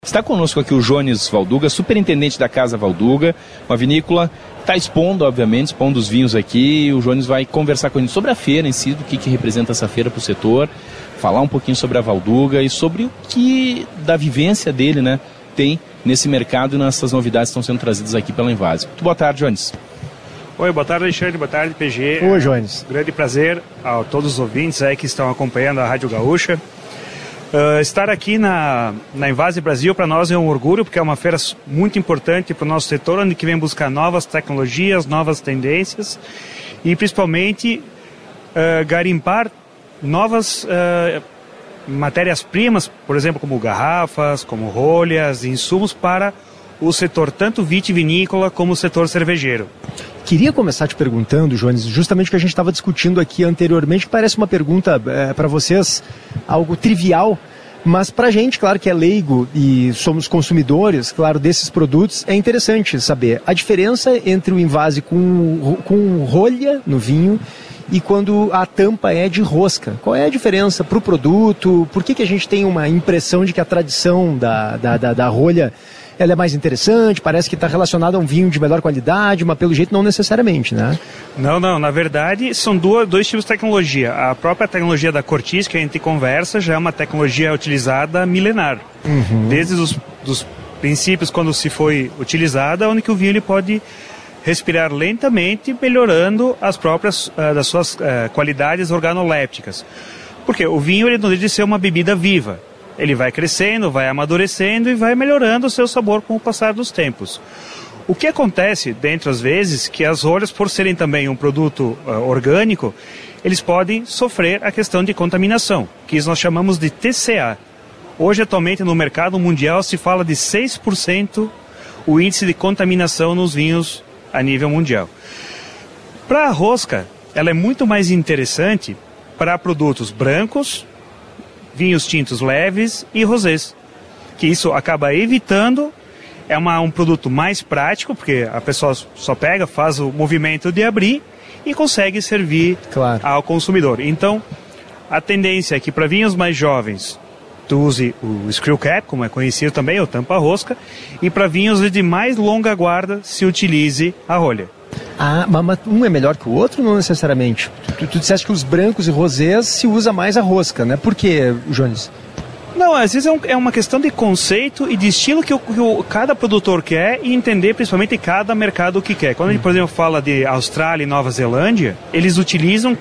Está conosco aqui o Jones Valduga, superintendente da Casa Valduga, uma vinícola, está expondo os vinhos aqui, e o Jones vai conversar com a gente sobre a feira em si, do que representa essa feira para o setor, falar um pouquinho sobre a Valduga e sobre o que da vivência dele, né, tem nesse mercado e nessas novidades que estão sendo trazidas aqui pela Envase. Muito boa tarde, Jones. Oi, boa tarde, Alexandre, boa tarde, PG. Oi, Jones. Grande prazer a todos os ouvintes aí que estão acompanhando a Rádio Gaúcha. Estar aqui na Envase Brasil para nós é um orgulho, porque é uma feira muito importante para o nosso setor, onde que vem buscar novas tecnologias, novas tendências e principalmente garimpar novas matérias-primas, por exemplo, como garrafas, como rolhas, insumos para o setor tanto vitivinícola como o setor cervejeiro. Queria começar te perguntando, Jones, justamente o que a gente estava discutindo aqui anteriormente, que parece uma pergunta para vocês algo trivial, mas para a gente, claro que é leigo e somos consumidores, claro, desses produtos, é interessante saber a diferença entre o Envase com rolha no vinho e quando a tampa é de rosca. Qual é a diferença para o produto? Por que a gente tem uma impressão de que a tradição da rolha ela é mais interessante, parece que está relacionada a um vinho de melhor qualidade, mas pelo jeito não necessariamente, né? Não, na verdade são dois tipos de tecnologia. A própria tecnologia da cortiça, que a gente conversa, já é uma tecnologia utilizada milenar. Desde os princípios, quando se foi utilizada, onde que o vinho ele pode respirar lentamente, melhorando as próprias das suas qualidades organolépticas. Porque o vinho ele não deixa de ser uma bebida viva. Ele vai crescendo, vai amadurecendo e vai melhorando o seu sabor com o passar dos tempos. O que acontece, dentre as vezes, que as rolhas, por serem também um produto orgânico, eles podem sofrer a questão de contaminação, que nós chamamos de TCA. Hoje, atualmente, no mercado mundial, se fala de 6% o índice de contaminação nos vinhos a nível mundial. Para a rosca, ela é muito mais interessante para produtos brancos, vinhos tintos leves e rosés, que isso acaba evitando, é um produto mais prático, porque a pessoa só pega, faz o movimento de abrir e consegue servir ao consumidor. Então, a tendência é que para vinhos mais jovens, tu use o screw cap, como é conhecido também, o tampa-rosca, e para vinhos de mais longa guarda, se utilize a rolha. Ah, mas um é melhor que o outro? Não necessariamente. Tu disseste que os brancos e rosés se usa mais a rosca, né? Por quê, Jones? Não, às vezes é uma questão de conceito e de estilo que cada produtor quer e entender principalmente cada mercado o que quer. Quando a gente, por exemplo, fala de Austrália e Nova Zelândia, eles utilizam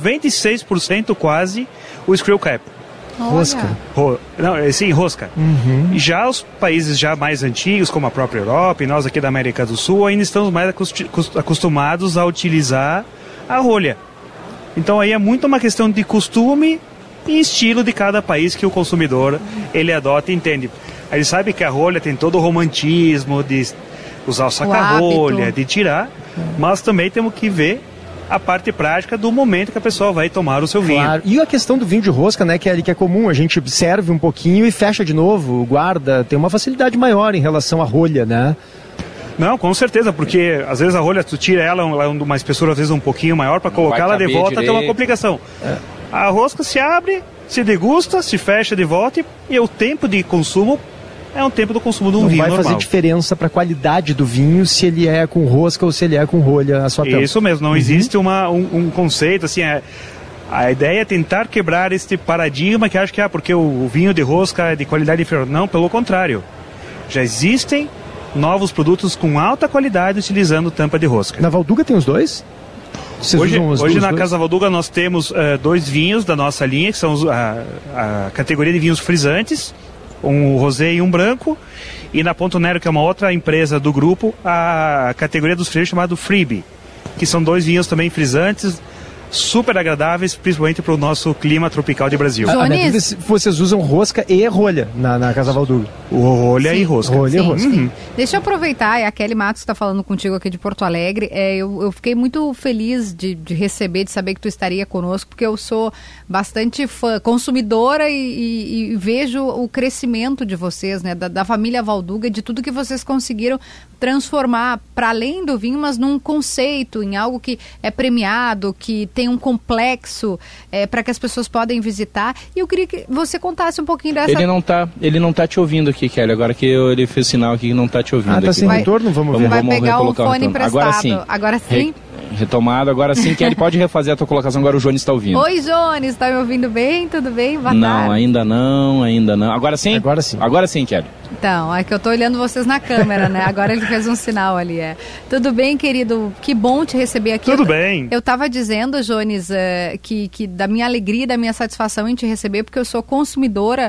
96% quase o screw cap. Rosca. Sim, rosca. Já os países já mais antigos, como a própria Europa e nós aqui da América do Sul, ainda estamos mais acostumados a utilizar a rolha. Então aí é muito uma questão de costume e estilo de cada país que o consumidor ele adota e entende. Ele sabe que a rolha tem todo o romantismo de usar o saca-rolha, de tirar, mas também temos que ver a parte prática do momento que a pessoa vai tomar o seu vinho. Claro. E a questão do vinho de rosca, né, que é comum, a gente serve um pouquinho e fecha de novo, guarda, tem uma facilidade maior em relação à rolha, né? Não, com certeza, porque às vezes a rolha, tu tira ela uma espessura às vezes um pouquinho maior, para colocar ela de volta tem uma complicação. A rosca se abre, se degusta, se fecha de volta e o tempo de consumo é um tempo do consumo de um vinho normal. Não vai fazer diferença para a qualidade do vinho se ele é com rosca ou se ele é com rolha a sua tampa. Isso mesmo, não existe um conceito assim, a ideia é tentar quebrar este paradigma que acha que porque o vinho de rosca é de qualidade inferior. Não, pelo contrário. Já existem novos produtos com alta qualidade utilizando tampa de rosca. Na Valduga tem os dois? Hoje na Casa Valduga nós temos dois vinhos da nossa linha, que são a categoria de vinhos frisantes, um rosé e um branco, e na Ponto Nero, que é uma outra empresa do grupo, a categoria dos frios chamado Freebie, que são dois vinhos também frisantes, super agradáveis, principalmente para o nosso clima tropical de Brasil. Jones, vocês usam rosca e rolha na Casa Valduga? Rolha e rosca. Rolha e rosca. Deixa eu aproveitar, é a Kelly Matos que está falando contigo aqui de Porto Alegre. Eu fiquei muito feliz de receber, de saber que tu estaria conosco, porque eu sou bastante consumidora e vejo o crescimento de vocês, né, da família Valduga, de tudo que vocês conseguiram transformar para além do vinho, mas num conceito, em algo que é premiado, que tem um complexo para que as pessoas podem visitar. E eu queria que você contasse um pouquinho dessa... Ele não tá te ouvindo aqui, Kelly. Agora que ele fez sinal aqui que não tá te ouvindo. Tá sem retorno? Vamos ver. Vai pegar o fone emprestado. Agora sim. Retomado, agora sim, Kelly, pode refazer a tua colocação, agora o Jones está ouvindo. Oi, Jones, está me ouvindo bem? Tudo bem? Boa tarde. Não, ainda não. Agora sim? Agora sim, Kelly. Então, é que eu tô olhando vocês na câmera, né? Agora ele fez um sinal ali, Tudo bem, querido? Que bom te receber aqui. Tudo bem. Eu tava dizendo, Jones, que da minha alegria, da minha satisfação em te receber, porque eu sou consumidora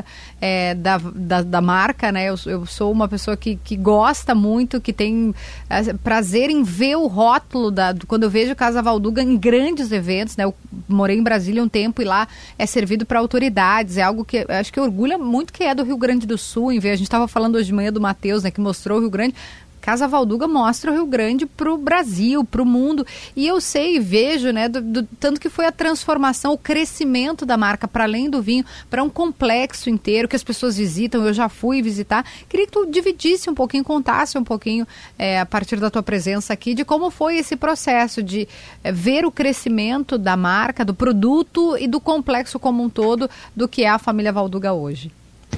da marca, né? Eu sou uma pessoa que gosta muito, que tem prazer em ver o rótulo quando eu vejo Casa Valduga em grandes eventos, né? Eu morei em Brasília um tempo e lá é servido para autoridades, é algo que acho que orgulha muito que é do Rio Grande do Sul, em ver, a gente estava falando hoje de manhã do Matheus, né, que mostrou o Rio Grande. Casa Valduga mostra o Rio Grande para o Brasil, para o mundo. E eu sei e vejo, né, tanto que foi a transformação, o crescimento da marca para além do vinho, para um complexo inteiro que as pessoas visitam. Eu já fui visitar. Queria que tu dividisse um pouquinho, contasse um pouquinho, a partir da tua presença aqui, de como foi esse processo de ver o crescimento da marca, do produto e do complexo como um todo do que é a família Valduga hoje.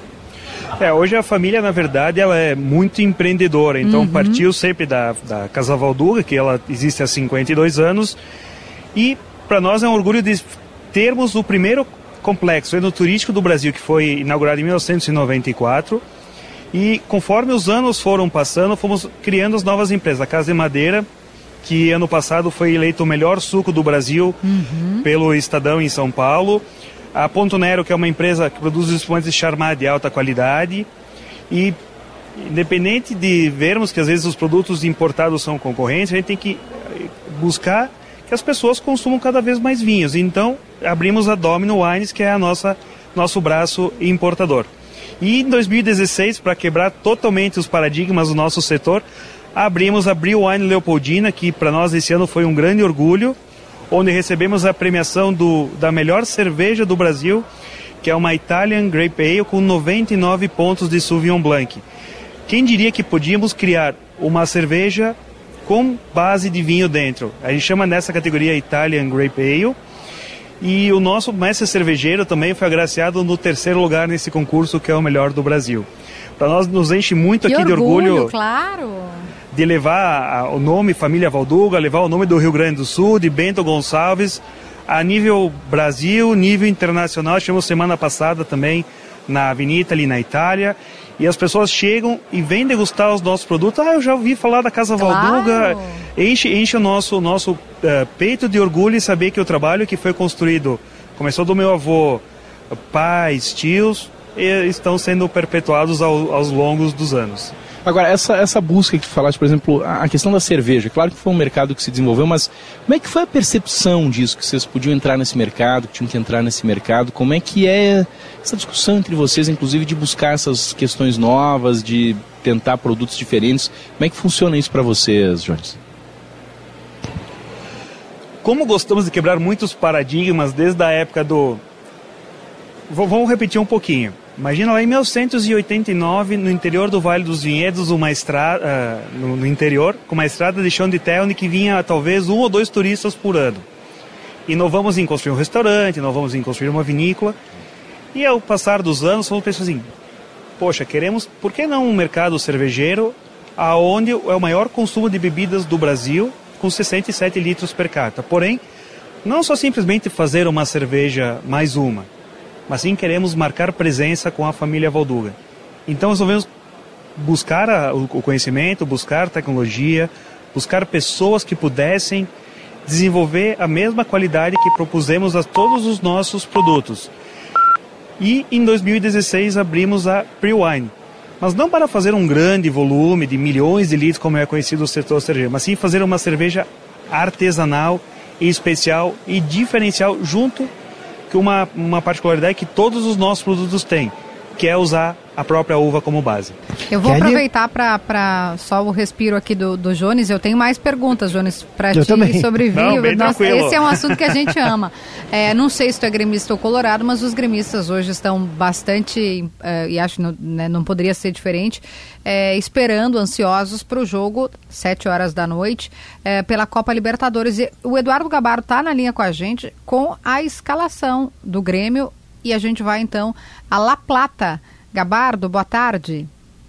Hoje a família, na verdade, ela é muito empreendedora, então partiu sempre da Casa Valduga, que ela existe há 52 anos, e para nós é um orgulho de termos o primeiro complexo enoturístico do Brasil, que foi inaugurado em 1994, e conforme os anos foram passando, fomos criando as novas empresas. A Casa de Madeira, que ano passado foi eleito o melhor suco do Brasil pelo Estadão em São Paulo. A Ponto Nero, que é uma empresa que produz espumantes de Charmat de alta qualidade. E, independente de vermos que às vezes os produtos importados são concorrentes, a gente tem que buscar que as pessoas consumam cada vez mais vinhos. Então, abrimos a Domino Wines, que é nosso braço importador. E em 2016, para quebrar totalmente os paradigmas do nosso setor, abrimos a Brio Wine Leopoldina, que para nós esse ano foi um grande orgulho, onde recebemos a premiação da melhor cerveja do Brasil, que é uma Italian Grape Ale com 99 pontos de Sauvignon Blanc. Quem diria que podíamos criar uma cerveja com base de vinho dentro? A gente chama nessa categoria Italian Grape Ale. E o nosso mestre cervejeiro também foi agraciado no 3º lugar nesse concurso, que é o melhor do Brasil. Para nós nos enche muito aqui de orgulho, claro, de levar o nome Família Valduga, levar o nome do Rio Grande do Sul, de Bento Gonçalves, a nível Brasil, nível internacional. Estivemos semana passada também na Avenida, ali na Itália, e as pessoas chegam e vêm degustar os nossos produtos. Eu já ouvi falar da Casa Valduga. Enche o nosso peito de orgulho e saber que o trabalho que foi construído, começou do meu avô, pais, tios, estão sendo perpetuados aos longos dos anos. Agora, essa busca que tu falaste, por exemplo, a questão da cerveja, claro que foi um mercado que se desenvolveu, mas como é que foi a percepção disso, que vocês podiam entrar nesse mercado, que tinham que entrar nesse mercado? Como é que é essa discussão entre vocês, inclusive de buscar essas questões novas, de tentar produtos diferentes? Como é que funciona isso para vocês, Jones? Como gostamos de quebrar muitos paradigmas desde a época do... Vamos repetir um pouquinho. Imagina lá em 1989, no interior do Vale dos Vinhedos, uma estrada, no interior, com uma estrada de chão de terra onde que vinha talvez 1 ou 2 turistas por ano. Inovamos em construir um restaurante, inovamos em construir uma vinícola. E ao passar dos anos, fomos pensando assim, poxa, por que não um mercado cervejeiro aonde é o maior consumo de bebidas do Brasil, com 67 litros per capita. Porém, não só simplesmente fazer uma cerveja mais uma, mas sim queremos marcar presença com a família Valduga. Então resolvemos buscar o conhecimento, buscar tecnologia, buscar pessoas que pudessem desenvolver a mesma qualidade que propusemos a todos os nossos produtos. E em 2016 abrimos a Pre-Wine, mas não para fazer um grande volume de milhões de litros, como é conhecido o setor cervejeiro, mas sim fazer uma cerveja artesanal, especial e diferencial junto com uma particularidade que todos os nossos produtos têm. quer usar a própria uva como base. Eu vou aproveitar para só o respiro aqui do Jones. Eu tenho mais perguntas, Jones, para ti também. Sobre vinho. Esse é um assunto que a gente ama. Não sei se tu é gremista ou colorado, mas os gremistas hoje estão bastante, e acho que não poderia ser diferente, esperando, ansiosos para o jogo, 7 horas da noite, pela Copa Libertadores. E o Eduardo Gabardo está na linha com a gente com a escalação do Grêmio e a gente vai então a La Plata. Gabardo, boa tarde.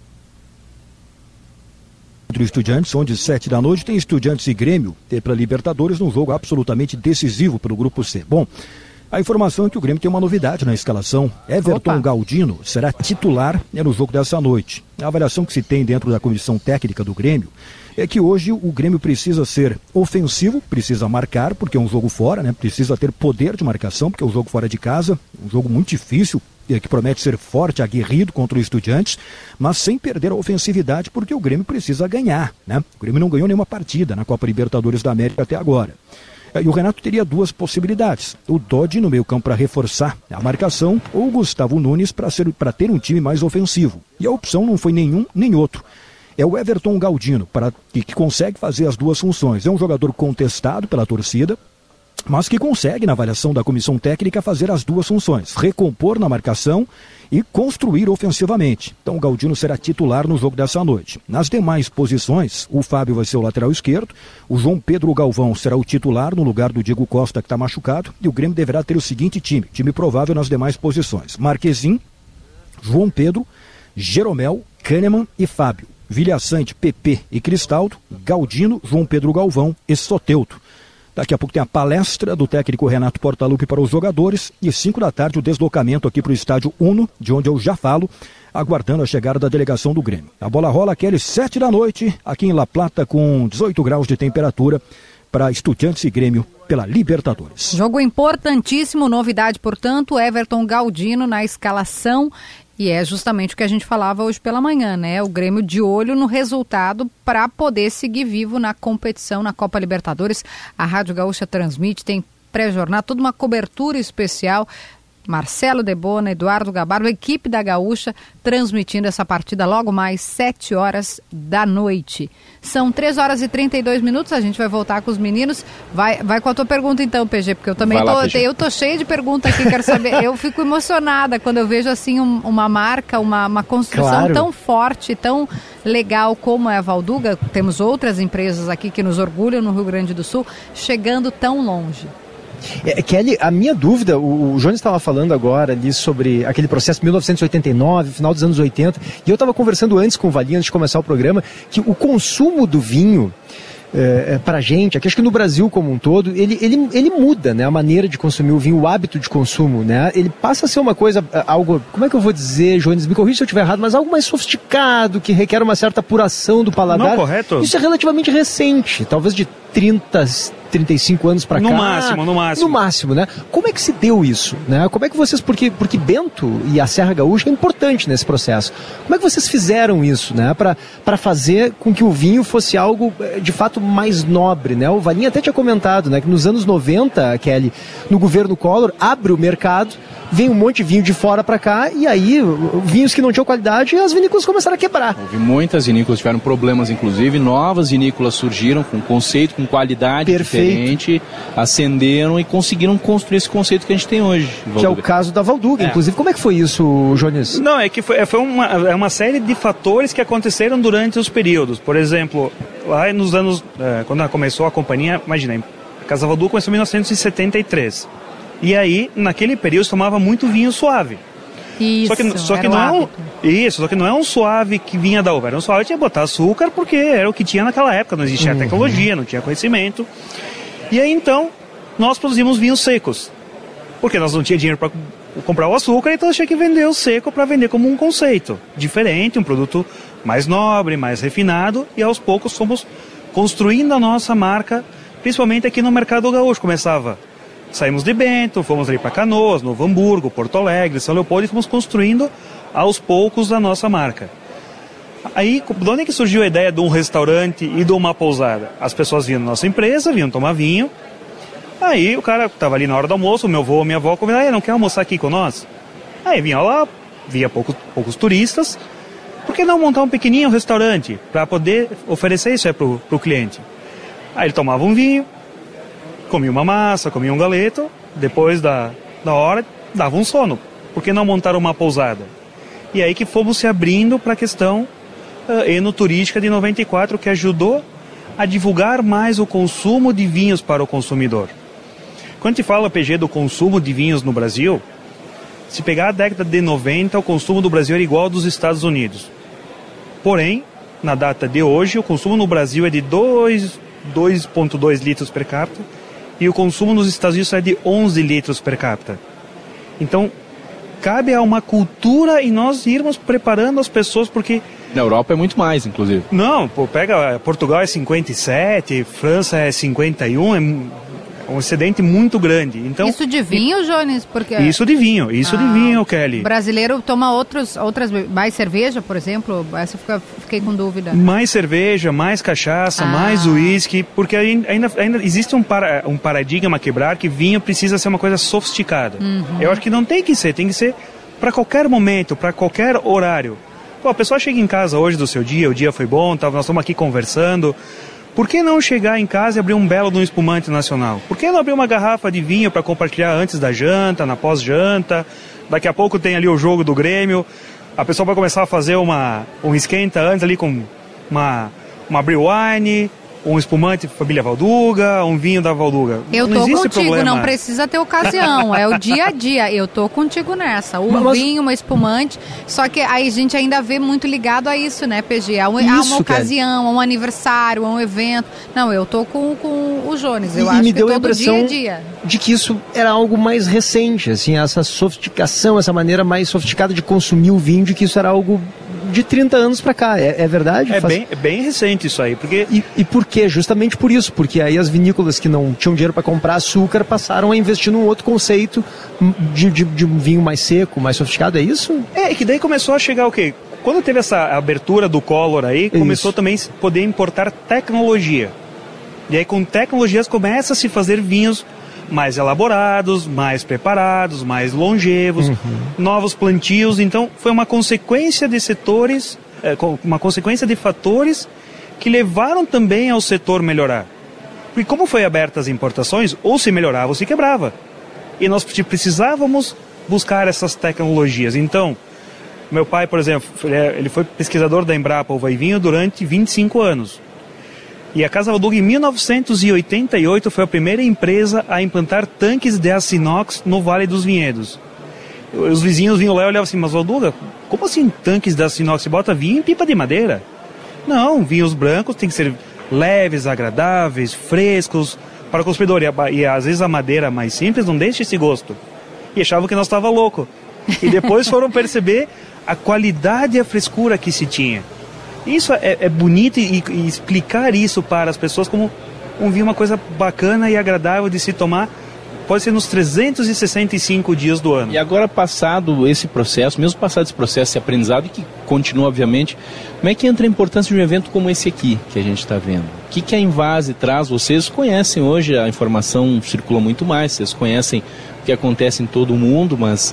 Entre Estudiantes, onde 7 da noite tem Estudiantes e Grêmio pela Libertadores, num jogo absolutamente decisivo pelo Grupo C. Bom, a informação é que o Grêmio tem uma novidade na escalação. Everton Galdino será titular no jogo dessa noite. A avaliação que se tem dentro da comissão técnica do Grêmio é que hoje o Grêmio precisa ser ofensivo, precisa marcar, porque é um jogo fora, né? Precisa ter poder de marcação, porque é um jogo fora de casa, um jogo muito difícil, que promete ser forte, aguerrido contra o Estudiantes, mas sem perder a ofensividade, porque o Grêmio precisa ganhar, né? O Grêmio não ganhou nenhuma partida na Copa Libertadores da América até agora. E o Renato teria 2 possibilidades: o Dodi no meio campo para reforçar a marcação, ou o Gustavo Nunes para ter um time mais ofensivo. E a opção não foi nenhum nem outro. É o Everton Galdino, que consegue fazer as 2 funções. É um jogador contestado pela torcida, mas que consegue, na avaliação da comissão técnica, fazer as 2 funções: recompor na marcação e construir ofensivamente. Então o Galdino será titular no jogo dessa noite. Nas demais posições, o Fábio vai ser o lateral esquerdo, o João Pedro Galvão será o titular no lugar do Diego Costa, que está machucado, e o Grêmio deverá ter o seguinte time provável nas demais posições: Marquezin, João Pedro, Jeromel, Kahneman e Fábio. Vilhaçante, Pepe e Cristaldo, Galdino, João Pedro Galvão e Soteldo. Daqui a pouco tem a palestra do técnico Renato Portaluppi para os jogadores e 5 da tarde o deslocamento aqui para o estádio Uno, de onde eu já falo, aguardando a chegada da delegação do Grêmio. A bola rola aquele 7 da noite, aqui em La Plata, com 18 graus de temperatura, para Estudiantes e Grêmio pela Libertadores. Jogo importantíssimo, novidade, portanto, Everton Galdino na escalação. E é justamente o que a gente falava hoje pela manhã, né? O Grêmio de olho no resultado para poder seguir vivo na competição, na Copa Libertadores. A Rádio Gaúcha transmite, tem pré-jornada, toda uma cobertura especial. Marcelo Debona, Eduardo Gabardo, a equipe da Gaúcha transmitindo essa partida logo mais 7 horas da noite. São 3 horas e 32 minutos, a gente vai voltar com os meninos. Vai com a tua pergunta então, PG, porque eu também tô cheia de perguntas aqui, quero saber. Eu fico emocionada quando eu vejo assim uma marca, uma construção tão forte, tão legal como é a Valduga. Temos outras empresas aqui que nos orgulham no Rio Grande do Sul, chegando tão longe. Kelly, a minha dúvida, o Jones estava falando agora ali sobre aquele processo de 1989, final dos anos 80, e eu estava conversando antes com o Valinho, antes de começar o programa, que o consumo do vinho pra gente, aqui acho que no Brasil como um todo, ele muda, né, a maneira de consumir o vinho, o hábito de consumo, né, ele passa a ser uma coisa, algo, como é que eu vou dizer, Jones, me corrija se eu estiver errado, mas algo mais sofisticado, que requer uma certa apuração do paladar. Não, correto. Isso é relativamente recente, talvez de 35 anos para cá. No máximo, né? Como é que se deu isso, né? Como é que vocês, porque Bento e a Serra Gaúcha é importante nesse processo. Como é que vocês fizeram isso, né? Para fazer com que o vinho fosse algo de fato mais nobre, né? O Valinho até tinha comentado, né, que nos anos 90, Kelly, no governo Collor, abre o mercado, vem um monte de vinho de fora para cá, e aí vinhos que não tinham qualidade, as vinícolas começaram a quebrar. Houve muitas vinícolas, tiveram problemas, inclusive, novas vinícolas surgiram com conceito, com qualidade diferente, ascenderam e conseguiram construir esse conceito que a gente tem hoje. Que é o caso da Valduga, inclusive. Como é que foi isso, Jones? Não, é que foi uma série de fatores que aconteceram durante os períodos. Por exemplo, lá nos anos, quando começou a companhia, imagina, a Casa Valduga começou em 1973. E aí, naquele período, se tomava muito vinho suave. Isso, só que não é um suave que vinha da uva, era um suave que tinha que botar açúcar, porque era o que tinha naquela época, não existia tecnologia, não tinha conhecimento. E aí, então, nós produzimos vinhos secos, porque nós não tínhamos dinheiro para comprar o açúcar, então tinha que vender o seco para vender como um conceito diferente, um produto mais nobre, mais refinado, e aos poucos fomos construindo a nossa marca, principalmente aqui no mercado gaúcho. Saímos de Bento, fomos ali para Canoas, Novo Hamburgo, Porto Alegre, São Leopoldo, e fomos construindo aos poucos a nossa marca. Aí, de onde é que surgiu a ideia de um restaurante e de uma pousada? As pessoas vinham na nossa empresa, vinham tomar vinho. Aí o cara estava ali na hora do almoço, o meu avô, a minha avó convidaram, não quer almoçar aqui com nós? Aí vinha lá, via poucos turistas, por que não montar um pequenininho restaurante para poder oferecer isso para o cliente? Aí ele tomava um vinho, comia uma massa, comia um galeto, depois da hora dava um sono. Por que não montar uma pousada? E aí que fomos se abrindo para a questão enoturística de 94, que ajudou a divulgar mais o consumo de vinhos para o consumidor. Quando a gente fala, PG, do consumo de vinhos no Brasil, se pegar a década de 90, o consumo do Brasil era igual ao dos Estados Unidos. Porém, na data de hoje, o consumo no Brasil é de 2,2 litros per capita e o consumo nos Estados Unidos é de 11 litros per capita. Então, cabe a uma cultura e nós irmos preparando as pessoas, porque... Na Europa é muito mais, inclusive. Não, pega, Portugal é 57, França é 51, é um excedente muito grande. Então, isso de vinho, Jones? Porque... Isso de vinho, Kelly. O brasileiro toma outras, mais cerveja, por exemplo? Essa fiquei com dúvida. Mais cerveja, mais cachaça, mais uísque, porque ainda existe um paradigma a quebrar que vinho precisa ser uma coisa sofisticada. Eu acho que não tem que ser para qualquer momento, para qualquer horário. Pô, a pessoa chega em casa hoje do seu dia, o dia foi bom, nós estamos aqui conversando. Por que não chegar em casa e abrir um belo de um espumante nacional? Por que não abrir uma garrafa de vinho para compartilhar antes da janta, na pós-janta? Daqui a pouco tem ali o jogo do Grêmio. A pessoa vai começar a fazer um esquenta antes ali com uma brew wine, um espumante família Valduga, um vinho da Valduga. Eu tô contigo, não precisa ter ocasião, é o dia a dia. Eu tô contigo nessa. Vinho, uma espumante. Só que aí a gente ainda vê muito ligado a isso, né, PG? A uma ocasião, a um aniversário, a um evento. Não, eu tô com o Jones. Eu acho me deu que a impressão dia a dia. De que isso era algo mais recente, assim, essa sofisticação, essa maneira mais sofisticada de consumir o vinho, de que isso era algo de 30 anos para cá, é verdade? É bem recente isso aí, porque... E por quê? Justamente por isso, porque aí as vinícolas que não tinham dinheiro para comprar açúcar passaram a investir num outro conceito de um vinho mais seco, mais sofisticado, é isso? É, que daí começou a chegar o quê? Quando teve essa abertura do Collor aí, começou também a poder importar tecnologia. E aí com tecnologias começa a se fazer vinhos mais elaborados, mais preparados, mais longevos, novos plantios. Então, foi uma consequência de setores, uma consequência de fatores que levaram também ao setor melhorar. Porque como foi abertas as importações, ou se melhorava ou se quebrava. E nós precisávamos buscar essas tecnologias. Então, meu pai, por exemplo, ele foi pesquisador da Embrapa Uva e Vinho durante 25 anos. E a Casa Valduga, em 1988, foi a primeira empresa a implantar tanques de aço inox no Vale dos Vinhedos. Os vizinhos vinham lá e olhavam assim, mas Valduga, como assim tanques de aço inox? Você bota vinho em pipa de madeira? Não, vinhos brancos têm que ser leves, agradáveis, frescos para o consumidor. E às vezes a madeira mais simples não deixa esse gosto. E achavam que nós estávamos loucos. E depois foram perceber a qualidade e a frescura que se tinha. Isso é bonito e explicar isso para as pessoas como um vinho, uma coisa bacana e agradável de se tomar, pode ser nos 365 dias do ano. E agora, passado esse processo, mesmo passado esse processo, esse aprendizado, que continua, obviamente, como é que entra a importância de um evento como esse aqui, que a gente está vendo? O que a Envase traz? Vocês conhecem hoje, a informação circula muito mais, vocês conhecem o que acontece em todo o mundo, mas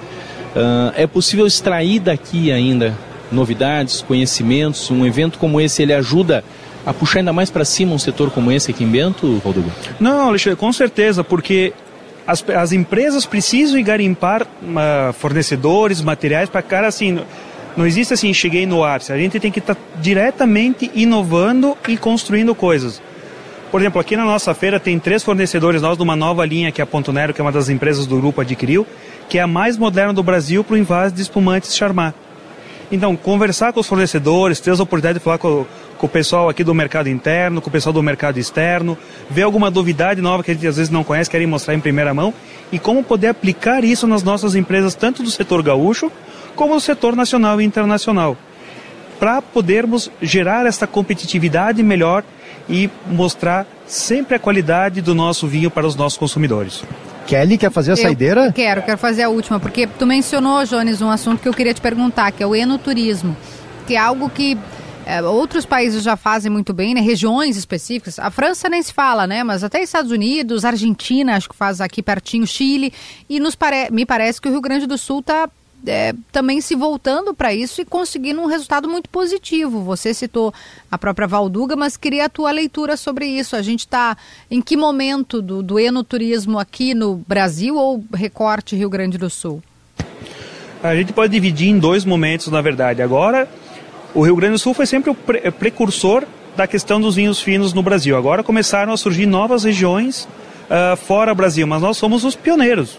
é possível extrair daqui ainda novidades, conhecimentos? Um evento como esse, ele ajuda a puxar ainda mais para cima um setor como esse aqui em Bento, Valduga? Não, Alexandre, com certeza, porque as empresas precisam garimpar fornecedores, materiais para cara assim, não existe assim, cheguei no ápice, a gente tem que estar diretamente inovando e construindo coisas. Por exemplo, aqui na nossa feira tem 3 fornecedores nós de uma nova linha que a Ponto Nero, que é uma das empresas do grupo, adquiriu, que é a mais moderna do Brasil para o envase de espumantes Charmat. Então, conversar com os fornecedores, ter a oportunidade de falar com o pessoal aqui do mercado interno, com o pessoal do mercado externo, ver alguma novidade nova que a gente às vezes não conhece, querem mostrar em primeira mão, e como poder aplicar isso nas nossas empresas, tanto do setor gaúcho, como do setor nacional e internacional, para podermos gerar essa competitividade melhor e mostrar sempre a qualidade do nosso vinho para os nossos consumidores. Kelly, quer fazer a saideira? Quero fazer a última, porque tu mencionou, Jones, um assunto que eu queria te perguntar, que é o enoturismo, que é algo que outros países já fazem muito bem, né? Regiões específicas. A França nem se fala, né? Mas até Estados Unidos, Argentina, acho que faz aqui pertinho, Chile, e me parece que o Rio Grande do Sul está também se voltando para isso e conseguindo um resultado muito positivo. Você citou a própria Valduga, mas queria a tua leitura sobre isso. A gente está em que momento do enoturismo aqui no Brasil ou recorte Rio Grande do Sul? A gente pode dividir em 2 momentos, na verdade. Agora, o Rio Grande do Sul foi sempre o precursor da questão dos vinhos finos no Brasil. Agora começaram a surgir novas regiões fora do Brasil, mas nós somos os pioneiros.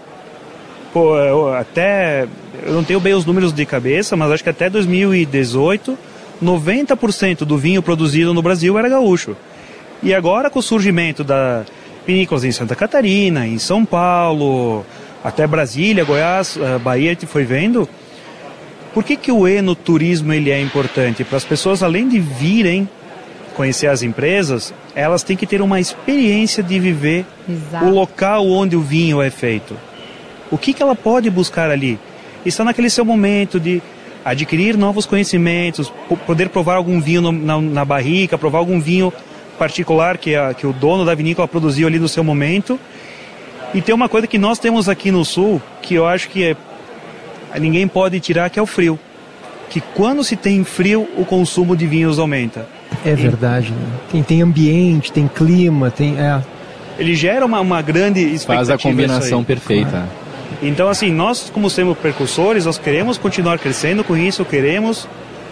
Eu não tenho bem os números de cabeça, mas acho que até 2018, 90% do vinho produzido no Brasil era gaúcho. E agora, com o surgimento da vinícolas em Santa Catarina, em São Paulo, até Brasília, Goiás, Bahia, a gente foi vendo. Por que o enoturismo ele é importante? Para as pessoas, além de virem conhecer as empresas, elas têm que ter uma experiência de viver o local onde o vinho é feito. O que ela pode buscar ali? Está naquele seu momento de adquirir novos conhecimentos, poder provar algum vinho na barrica, provar algum vinho particular que o dono da vinícola produziu ali no seu momento. E tem uma coisa que nós temos aqui no Sul, que eu acho que ninguém pode tirar, que é o frio. Que quando se tem frio, o consumo de vinhos aumenta. É verdade, né? Tem ambiente, tem clima, Ele gera uma grande expectativa. Faz a combinação perfeita. Então, assim, nós, como sendo precursores, nós queremos continuar crescendo com isso, queremos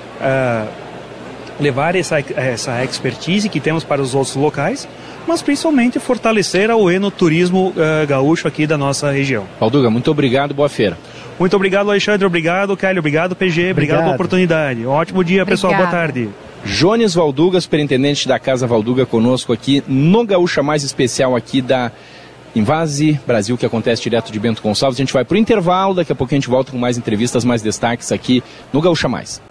levar essa expertise que temos para os outros locais, mas principalmente fortalecer o enoturismo gaúcho aqui da nossa região. Valduga, muito obrigado, boa feira. Muito obrigado, Alexandre, obrigado, Kelly, obrigado, PG, obrigado pela oportunidade. Um ótimo dia, pessoal, boa tarde. Jones Valduga, superintendente da Casa Valduga, conosco aqui no Gaúcha Mais Especial aqui da Invase Brasil, que acontece direto de Bento Gonçalves. A gente vai para o intervalo, daqui a pouco a gente volta com mais entrevistas, mais destaques aqui no Gaúcha Mais.